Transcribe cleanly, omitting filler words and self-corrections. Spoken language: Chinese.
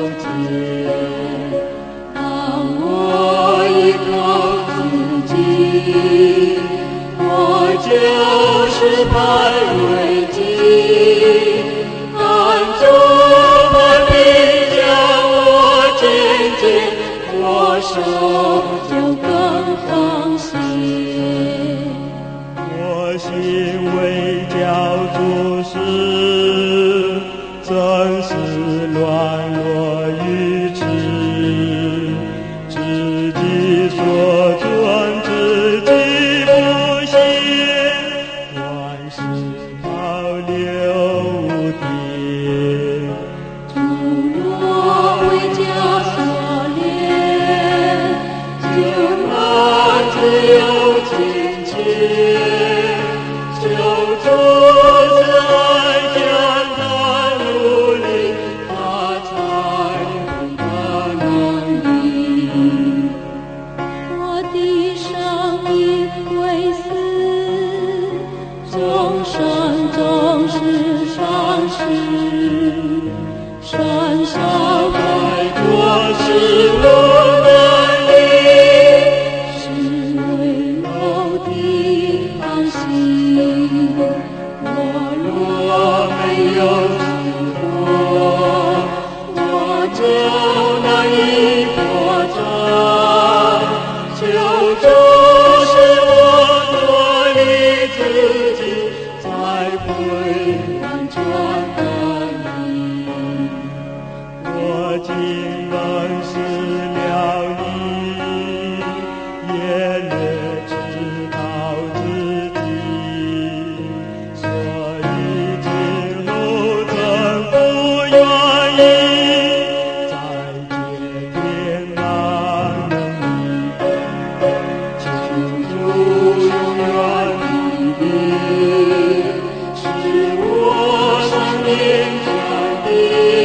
解。当我依靠自己，我就是派危机，但主把你将我紧紧握手，就更放心。 我心为教主事，真是软弱愚痴，自己所存自己不信，万事保留无点。 主若为家所怜，就能自由亲切，求主慈爱将他努力，他才会得能力。我的生命为死，终生总是丧失，伸手摆脱是无能力，是微弱的放心。我若没有死过，我就难以活着。求主使我脱离自己，才会完全得力。 我竟认识了你，也略知道自己，所以今后真不愿意再接天难能力。 求主永远的力，使我生命全地。